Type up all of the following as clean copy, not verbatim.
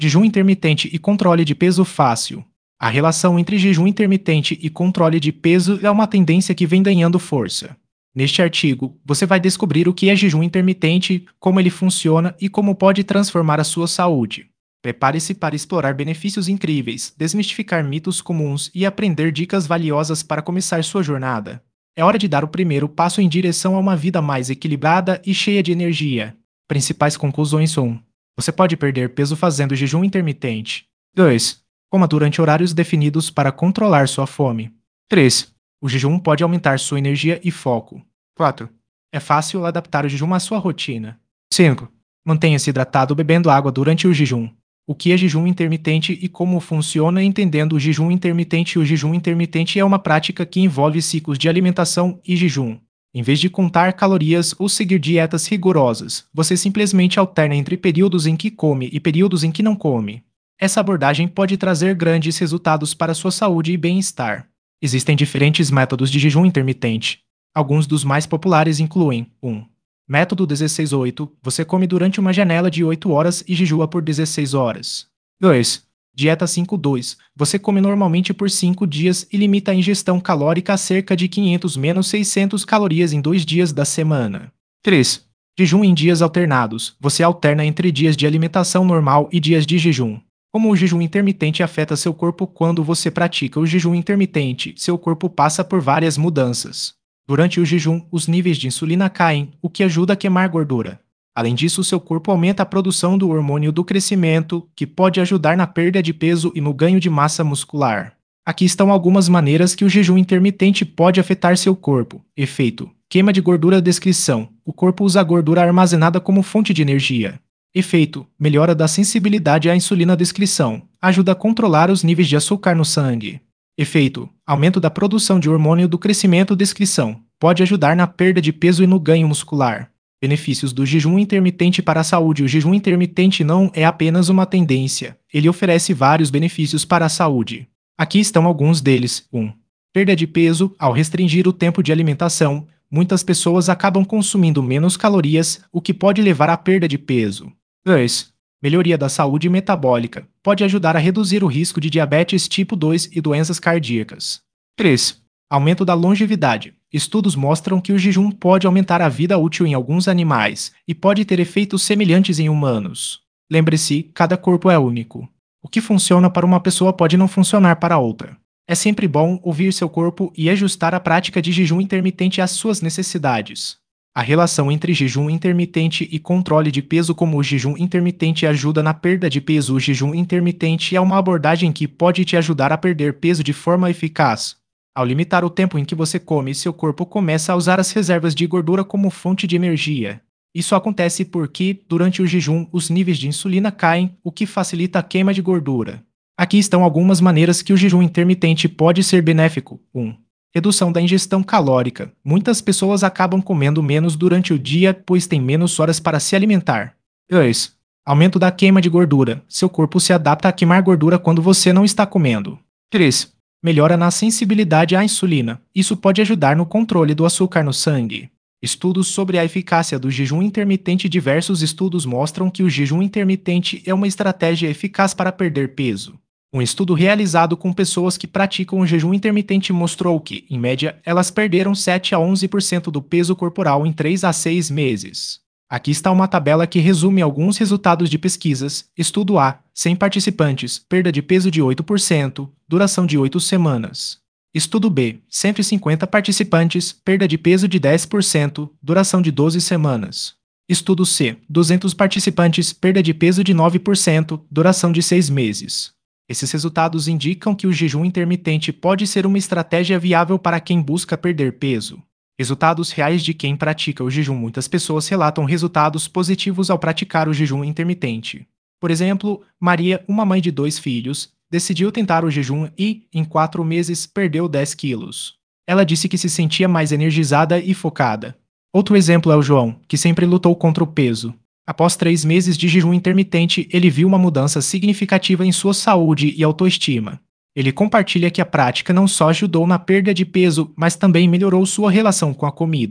Jejum intermitente e controle de peso fácil. A relação entre jejum intermitente e controle de peso é uma tendência que vem ganhando força. Neste artigo, você vai descobrir o que é jejum intermitente, como ele funciona e como pode transformar a sua saúde. Prepare-se para explorar benefícios incríveis, desmistificar mitos comuns e aprender dicas valiosas para começar sua jornada. É hora de dar o primeiro passo em direção a uma vida mais equilibrada e cheia de energia. Principais conclusões: 1. Você pode perder peso fazendo jejum intermitente. 2. Coma durante horários definidos para controlar sua fome. 3. O jejum pode aumentar sua energia e foco. 4. É fácil adaptar o jejum à sua rotina. 5. Mantenha-se hidratado bebendo água durante o jejum. O que é jejum intermitente e como funciona entendendo o jejum intermitente. O jejum intermitente é uma prática que envolve ciclos de alimentação e jejum. Em vez de contar calorias ou seguir dietas rigorosas, você simplesmente alterna entre períodos em que come e períodos em que não come. Essa abordagem pode trazer grandes resultados para sua saúde e bem-estar. Existem diferentes métodos de jejum intermitente. Alguns dos mais populares incluem: 1. Método 16-8, você come durante uma janela de 8 horas e jejua por 16 horas. 2. Dieta 5-2, você come normalmente por 5 dias e limita a ingestão calórica a cerca de 500-600 calorias em 2 dias da semana. 3. Jejum em dias alternados, você alterna entre dias de alimentação normal e dias de jejum. Como o jejum intermitente afeta seu corpo? Quando você pratica o jejum intermitente, seu corpo passa por várias mudanças. Durante o jejum, os níveis de insulina caem, o que ajuda a queimar gordura. Além disso, seu corpo aumenta a produção do hormônio do crescimento, que pode ajudar na perda de peso e no ganho de massa muscular. Aqui estão algumas maneiras que o jejum intermitente pode afetar seu corpo. Efeito: queima de gordura. Descrição: o corpo usa a gordura armazenada como fonte de energia. Efeito: melhora da sensibilidade à insulina. Descrição: ajuda a controlar os níveis de açúcar no sangue. Efeito: aumento da produção de hormônio do crescimento. Descrição: pode ajudar na perda de peso e no ganho muscular. Benefícios do jejum intermitente para a saúde. O jejum intermitente não é apenas uma tendência, ele oferece vários benefícios para a saúde. Aqui estão alguns deles. 1. Perda de peso. Ao restringir o tempo de alimentação, muitas pessoas acabam consumindo menos calorias, o que pode levar à perda de peso. 2. Melhoria da saúde metabólica. Pode ajudar a reduzir o risco de diabetes tipo 2 e doenças cardíacas. 3. Aumento da longevidade. Estudos mostram que o jejum pode aumentar a vida útil em alguns animais e pode ter efeitos semelhantes em humanos. Lembre-se, cada corpo é único. O que funciona para uma pessoa pode não funcionar para outra. É sempre bom ouvir seu corpo e ajustar a prática de jejum intermitente às suas necessidades. A relação entre jejum intermitente e controle de peso. Como o jejum intermitente ajuda na perda de peso. O jejum intermitente é uma abordagem que pode te ajudar a perder peso de forma eficaz. Ao limitar o tempo em que você come, seu corpo começa a usar as reservas de gordura como fonte de energia. Isso acontece porque, durante o jejum, os níveis de insulina caem, o que facilita a queima de gordura. Aqui estão algumas maneiras que o jejum intermitente pode ser benéfico. 1. Redução da ingestão calórica. Muitas pessoas acabam comendo menos durante o dia, pois têm menos horas para se alimentar. 2. Aumento da queima de gordura. Seu corpo se adapta a queimar gordura quando você não está comendo. 3. Melhora na sensibilidade à insulina. Isso pode ajudar no controle do açúcar no sangue. Estudos sobre a eficácia do jejum intermitente. Diversos estudos mostram que o jejum intermitente é uma estratégia eficaz para perder peso. Um estudo realizado com pessoas que praticam o jejum intermitente mostrou que, em média, elas perderam 7 a 11% do peso corporal em 3 a 6 meses. Aqui está uma tabela que resume alguns resultados de pesquisas. Estudo A: 100 participantes, perda de peso de 8%, duração de 8 semanas. Estudo B: 150 participantes, perda de peso de 10%, duração de 12 semanas. Estudo C: 200 participantes, perda de peso de 9%, duração de 6 meses. Esses resultados indicam que o jejum intermitente pode ser uma estratégia viável para quem busca perder peso. Resultados reais de quem pratica o jejum. Muitas pessoas relatam resultados positivos ao praticar o jejum intermitente. Por exemplo, Maria, uma mãe de 2 filhos, decidiu tentar o jejum e, em 4 meses, perdeu 10 quilos. Ela disse que se sentia mais energizada e focada. Outro exemplo é o João, que sempre lutou contra o peso. Após 3 meses de jejum intermitente, ele viu uma mudança significativa em sua saúde e autoestima. Ele compartilha que a prática não só ajudou na perda de peso, mas também melhorou sua relação com a comida.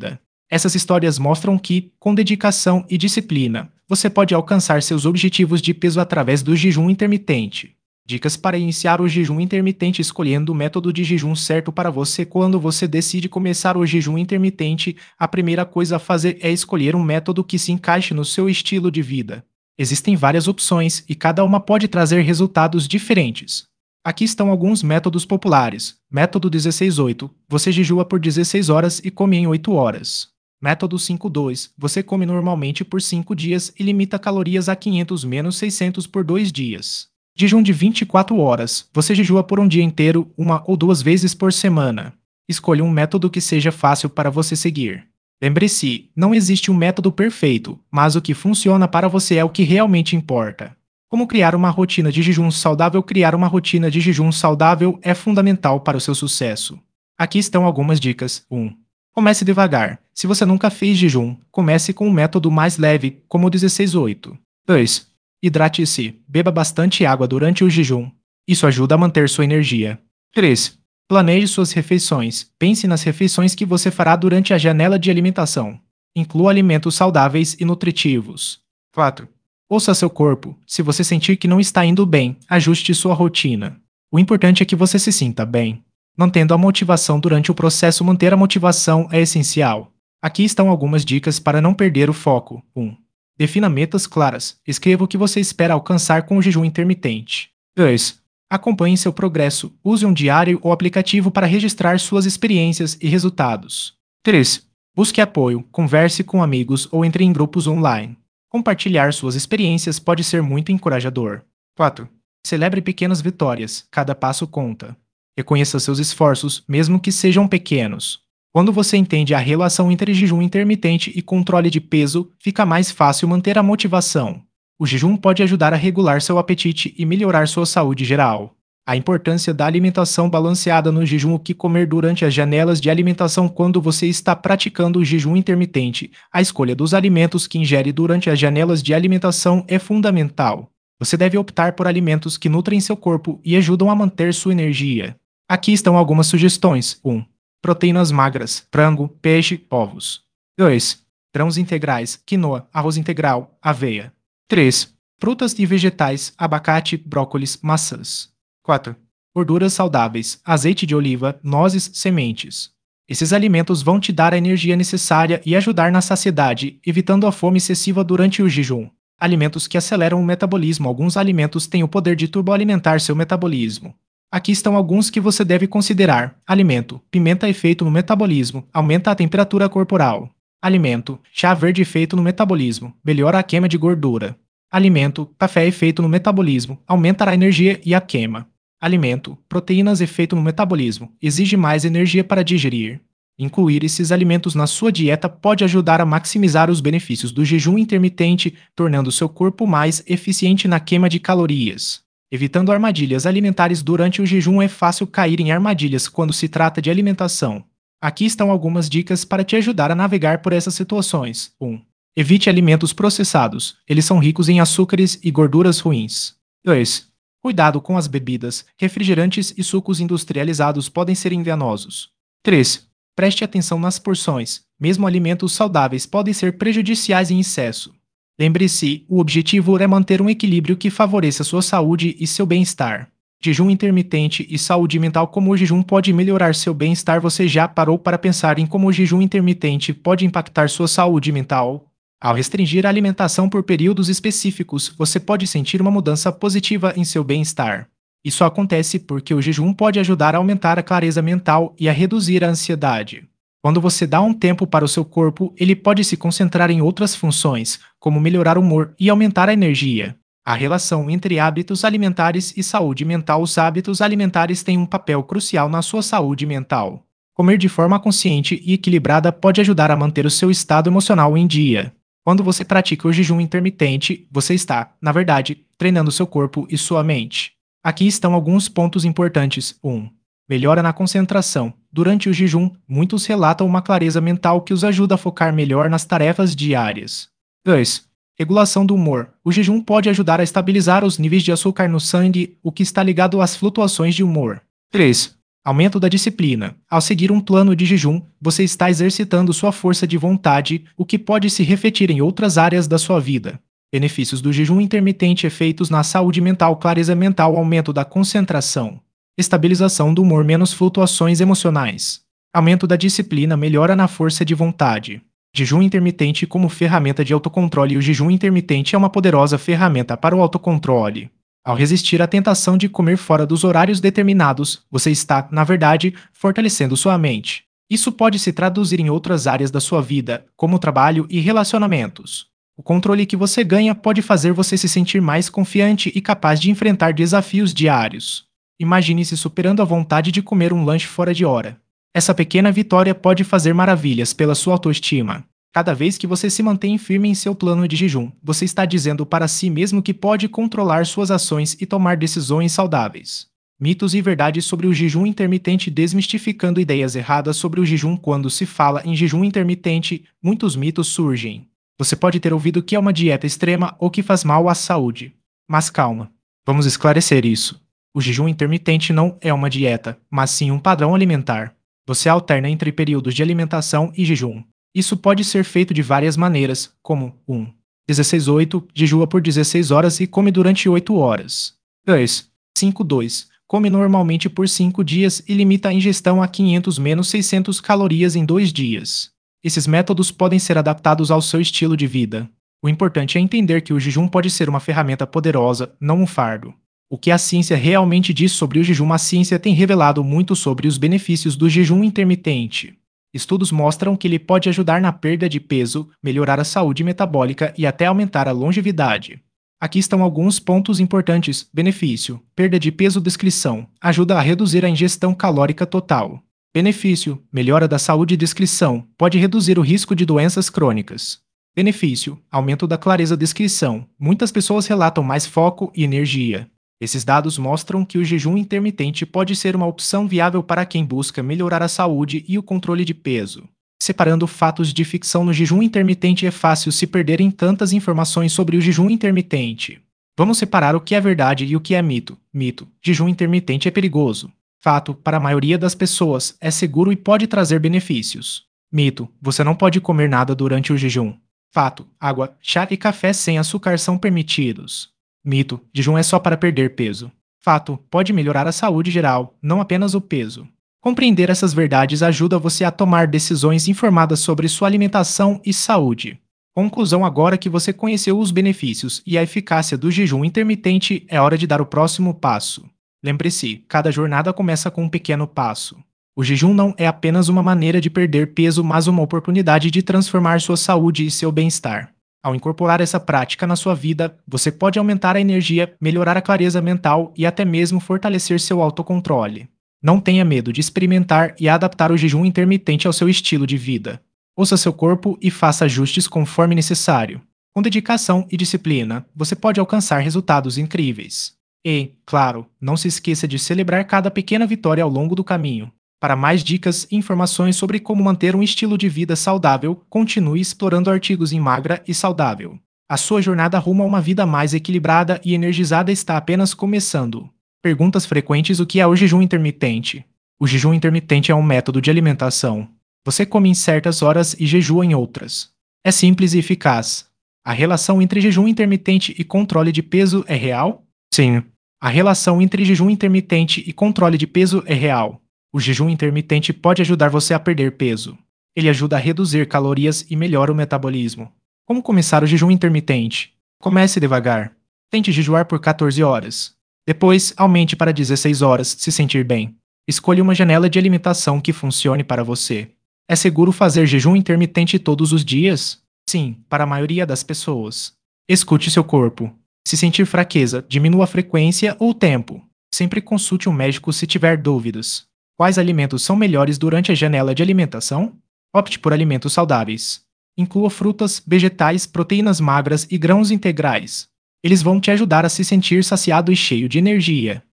Essas histórias mostram que, com dedicação e disciplina, você pode alcançar seus objetivos de peso através do jejum intermitente. Dicas para iniciar o jejum intermitente: escolhendo o método de jejum certo para você. Quando você decide começar o jejum intermitente, a primeira coisa a fazer é escolher um método que se encaixe no seu estilo de vida. Existem várias opções e cada uma pode trazer resultados diferentes. Aqui estão alguns métodos populares. Método 16-8. Você jejua por 16 horas e come em 8 horas. Método 5-2. Você come normalmente por 5 dias e limita calorias a 500-600 por 2 dias. Jejum de 24 horas. Você jejua por um dia inteiro, 1 ou 2 vezes por semana. Escolha um método que seja fácil para você seguir. Lembre-se, não existe um método perfeito, mas o que funciona para você é o que realmente importa. Como criar uma rotina de jejum saudável? Criar uma rotina de jejum saudável é fundamental para o seu sucesso. Aqui estão algumas dicas. 1. Comece devagar. Se você nunca fez jejum, comece com um método mais leve, como o 16-8. 2. Hidrate-se. Beba bastante água durante o jejum. Isso ajuda a manter sua energia. 3. Planeje suas refeições. Pense nas refeições que você fará durante a janela de alimentação. Inclua alimentos saudáveis e nutritivos. 4. Ouça seu corpo. Se você sentir que não está indo bem, ajuste sua rotina. O importante é que você se sinta bem. Mantendo a motivação durante o processo. Manter a motivação é essencial. Aqui estão algumas dicas para não perder o foco. 1. Defina metas claras. Escreva o que você espera alcançar com o jejum intermitente. 2. Acompanhe seu progresso. Use um diário ou aplicativo para registrar suas experiências e resultados. 3. Busque apoio. Converse com amigos ou entre em grupos online. Compartilhar suas experiências pode ser muito encorajador. 4. Celebre pequenas vitórias. Cada passo conta. Reconheça seus esforços, mesmo que sejam pequenos. Quando você entende a relação entre jejum intermitente e controle de peso, fica mais fácil manter a motivação. O jejum pode ajudar a regular seu apetite e melhorar sua saúde geral. A importância da alimentação balanceada no jejum. O que comer durante as janelas de alimentação? Quando você está praticando o jejum intermitente, a escolha dos alimentos que ingere durante as janelas de alimentação é fundamental. Você deve optar por alimentos que nutrem seu corpo e ajudam a manter sua energia. Aqui estão algumas sugestões. 1. Proteínas magras, frango, peixe, ovos. 2. Grãos integrais, quinoa, arroz integral, aveia. 3. Frutas e vegetais, abacate, brócolis, maçãs. 4. Gorduras saudáveis, azeite de oliva, nozes, sementes. Esses alimentos vão te dar a energia necessária e ajudar na saciedade, evitando a fome excessiva durante o jejum. Alimentos que aceleram o metabolismo. Alguns alimentos têm o poder de turboalimentar seu metabolismo. Aqui estão alguns que você deve considerar. Alimento: pimenta, efeito no metabolismo, aumenta a temperatura corporal. Alimento: chá verde, efeito no metabolismo, melhora a queima de gordura. Alimento: café, efeito no metabolismo, aumenta a energia e a queima. Alimento: proteínas, efeito no metabolismo, exige mais energia para digerir. Incluir esses alimentos na sua dieta pode ajudar a maximizar os benefícios do jejum intermitente, tornando seu corpo mais eficiente na queima de calorias. Evitando armadilhas alimentares durante o jejum. É fácil cair em armadilhas quando se trata de alimentação. Aqui estão algumas dicas para te ajudar a navegar por essas situações. 1. Evite alimentos processados. Eles são ricos em açúcares e gorduras ruins. 2. Cuidado com as bebidas. Refrigerantes e sucos industrializados podem ser enganosos. 3. Preste atenção nas porções. Mesmo alimentos saudáveis podem ser prejudiciais em excesso. Lembre-se, o objetivo é manter um equilíbrio que favoreça sua saúde e seu bem-estar. Jejum intermitente e saúde mental. Como o jejum pode melhorar seu bem-estar? Você já parou para pensar em como o jejum intermitente pode impactar sua saúde mental? Ao restringir a alimentação por períodos específicos, você pode sentir uma mudança positiva em seu bem-estar. Isso acontece porque o jejum pode ajudar a aumentar a clareza mental e a reduzir a ansiedade. Quando você dá um tempo para o seu corpo, ele pode se concentrar em outras funções, como melhorar o humor e aumentar a energia. A relação entre hábitos alimentares e saúde mental. Os hábitos alimentares têm um papel crucial na sua saúde mental. Comer de forma consciente e equilibrada pode ajudar a manter o seu estado emocional em dia. Quando você pratica o jejum intermitente, você está, na verdade, treinando seu corpo e sua mente. Aqui estão alguns pontos importantes. 1. Melhora na concentração. Durante o jejum, muitos relatam uma clareza mental que os ajuda a focar melhor nas tarefas diárias. 2. Regulação do humor. O jejum pode ajudar a estabilizar os níveis de açúcar no sangue, o que está ligado às flutuações de humor. 3. Aumento da disciplina. Ao seguir um plano de jejum, você está exercitando sua força de vontade, o que pode se refletir em outras áreas da sua vida. Benefícios do jejum intermitente: efeitos na saúde mental, clareza mental, aumento da concentração, estabilização do humor, menos flutuações emocionais. Aumento da disciplina, melhora na força de vontade. Jejum intermitente como ferramenta de autocontrole. O jejum intermitente é uma poderosa ferramenta para o autocontrole. Ao resistir à tentação de comer fora dos horários determinados, você está, na verdade, fortalecendo sua mente. Isso pode se traduzir em outras áreas da sua vida, como trabalho e relacionamentos. O controle que você ganha pode fazer você se sentir mais confiante e capaz de enfrentar desafios diários. Imagine-se superando a vontade de comer um lanche fora de hora. Essa pequena vitória pode fazer maravilhas pela sua autoestima. Cada vez que você se mantém firme em seu plano de jejum, você está dizendo para si mesmo que pode controlar suas ações e tomar decisões saudáveis. Mitos e verdades sobre o jejum intermitente. Desmistificando ideias erradas sobre o jejum. Quando se fala em jejum intermitente, muitos mitos surgem. Você pode ter ouvido que é uma dieta extrema ou que faz mal à saúde. Mas calma, vamos esclarecer isso. O jejum intermitente não é uma dieta, mas sim um padrão alimentar. Você alterna entre períodos de alimentação e jejum. Isso pode ser feito de várias maneiras, como 1. 16-8, jejua por 16 horas e come durante 8 horas. 2. 5-2, come normalmente por 5 dias e limita a ingestão a 500-600 calorias em 2 dias. Esses métodos podem ser adaptados ao seu estilo de vida. O importante é entender que o jejum pode ser uma ferramenta poderosa, não um fardo. O que a ciência realmente diz sobre o jejum? A ciência tem revelado muito sobre os benefícios do jejum intermitente. Estudos mostram que ele pode ajudar na perda de peso, melhorar a saúde metabólica e até aumentar a longevidade. Aqui estão alguns pontos importantes. Benefício: perda de peso. Descrição: ajuda a reduzir a ingestão calórica total. Benefício: melhora da saúde. Descrição: pode reduzir o risco de doenças crônicas. Benefício: aumento da clareza. Descrição: muitas pessoas relatam mais foco e energia. Esses dados mostram que o jejum intermitente pode ser uma opção viável para quem busca melhorar a saúde e o controle de peso. Separando fatos de ficção. No jejum intermitente é fácil se perder em tantas informações sobre o jejum intermitente. Vamos separar o que é verdade e o que é mito. Mito: jejum intermitente é perigoso. Fato: para a maioria das pessoas, é seguro e pode trazer benefícios. Mito: você não pode comer nada durante o jejum. Fato: água, chá e café sem açúcar são permitidos. Mito: jejum é só para perder peso. Fato: pode melhorar a saúde geral, não apenas o peso. Compreender essas verdades ajuda você a tomar decisões informadas sobre sua alimentação e saúde. Conclusão: agora que você conheceu os benefícios e a eficácia do jejum intermitente, é hora de dar o próximo passo. Lembre-se, cada jornada começa com um pequeno passo. O jejum não é apenas uma maneira de perder peso, mas uma oportunidade de transformar sua saúde e seu bem-estar. Ao incorporar essa prática na sua vida, você pode aumentar a energia, melhorar a clareza mental e até mesmo fortalecer seu autocontrole. Não tenha medo de experimentar e adaptar o jejum intermitente ao seu estilo de vida. Ouça seu corpo e faça ajustes conforme necessário. Com dedicação e disciplina, você pode alcançar resultados incríveis. E, claro, não se esqueça de celebrar cada pequena vitória ao longo do caminho. Para mais dicas e informações sobre como manter um estilo de vida saudável, continue explorando artigos em Magra e Saudável. A sua jornada rumo a uma vida mais equilibrada e energizada está apenas começando. Perguntas frequentes: o que é o jejum intermitente? O jejum intermitente é um método de alimentação. Você come em certas horas e jejua em outras. É simples e eficaz. A relação entre jejum intermitente e controle de peso é real? Sim. A relação entre jejum intermitente e controle de peso é real. O jejum intermitente pode ajudar você a perder peso. Ele ajuda a reduzir calorias e melhora o metabolismo. Como começar o jejum intermitente? Comece devagar. Tente jejuar por 14 horas. Depois, aumente para 16 horas, se sentir bem. Escolha uma janela de alimentação que funcione para você. É seguro fazer jejum intermitente todos os dias? Sim, para a maioria das pessoas. Escute seu corpo. Se sentir fraqueza, diminua a frequência ou o tempo. Sempre consulte um médico se tiver dúvidas. Quais alimentos são melhores durante a janela de alimentação? Opte por alimentos saudáveis. Inclua frutas, vegetais, proteínas magras e grãos integrais. Eles vão te ajudar a se sentir saciado e cheio de energia.